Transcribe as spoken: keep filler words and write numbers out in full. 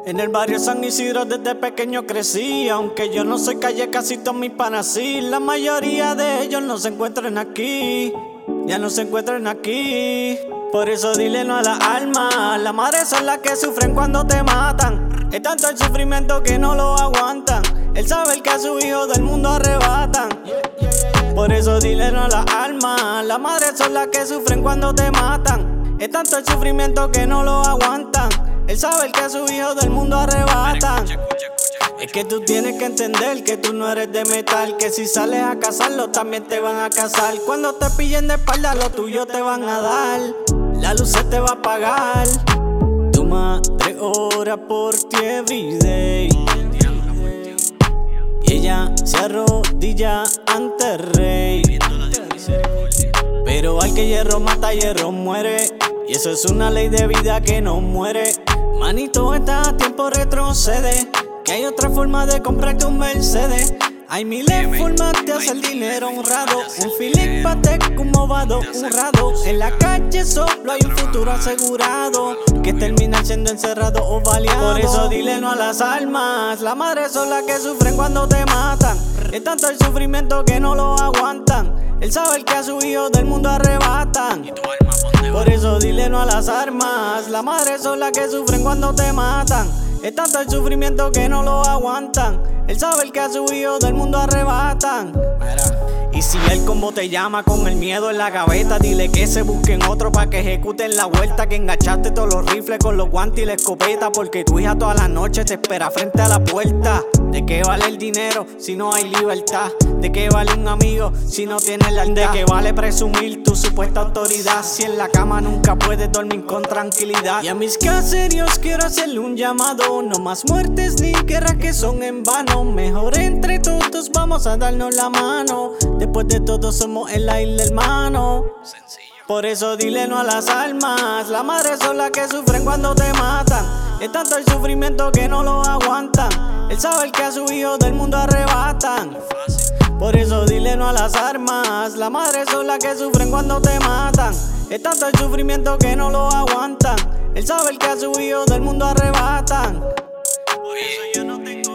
En el barrio San Isidro desde pequeño crecí. Aunque yo no soy calle, casi todos mis panas sí. La mayoría de ellos no se encuentran aquí. Ya no se encuentran aquí. Por eso dile no a las almas. Las madres son las que sufren cuando te matan. Es tanto el sufrimiento que no lo aguantan. El saber que a su hijo del mundo arrebatan. Por eso dile no a las almas. Las madres son las que sufren cuando te matan. Es tanto el sufrimiento que no lo aguantan. El saber que a su hijo del mundo arrebatan. Es que tú tienes que entender que tú no eres de metal. Que si sales a cazarlo también te van a cazar. Cuando te pillen de espalda lo tuyo te van a dar. La luz se te va a apagar. Tu madre ora por ti everyday. Y ella se arrodilla ante el rey. Pero al que hierro mata, hierro muere. Y eso es una ley de vida que no muere. Manito, está a tiempo, retrocede. Que hay otra forma de comprarte un Mercedes. Hay miles de formas de hacer dinero honrado. Un Philip Patek, un movado, un rado. En la calle solo hay un futuro asegurado, que termina siendo encerrado o baleado. Por eso dile no a las almas. Las madres son las que sufren cuando te matan. Es tanto el sufrimiento que no lo aguantan. El saber que a su hijo del mundo arrebatan. Por eso dile no a las armas. Las madres son las que sufren cuando te matan. Es tanto el sufrimiento que no lo aguantan. El saber que a su hijo del mundo arrebatan. Y si el combo te llama con el miedo en la gaveta, dile que se busquen otro pa' que ejecuten la vuelta. Que enganchaste todos los rifles con los guantes y la escopeta, porque tu hija toda la noche te espera frente a la puerta. ¿De qué vale el dinero si no hay libertad? ¿De qué vale un amigo si no tienes la lealtad? ¿De qué vale presumir tu supuesta autoridad si en la cama nunca puedes dormir con tranquilidad? Y a mis caseríos quiero hacerle un llamado. No más muertes ni guerras que son en vano. Mejor entre todos vamos a darnos la mano. Después de todo somos en la isla hermano. Por eso dile no a las almas. Las madres son las que sufren cuando te matan. Es tanto el sufrimiento que no lo aguantan. El saber que a su hijo del mundo arrebatan. Por eso dile no a las armas. Las madres son las que sufren cuando te matan. Es tanto el sufrimiento que no lo aguantan. El saber que a su hijo del mundo arrebatan. Por eso yo no tengo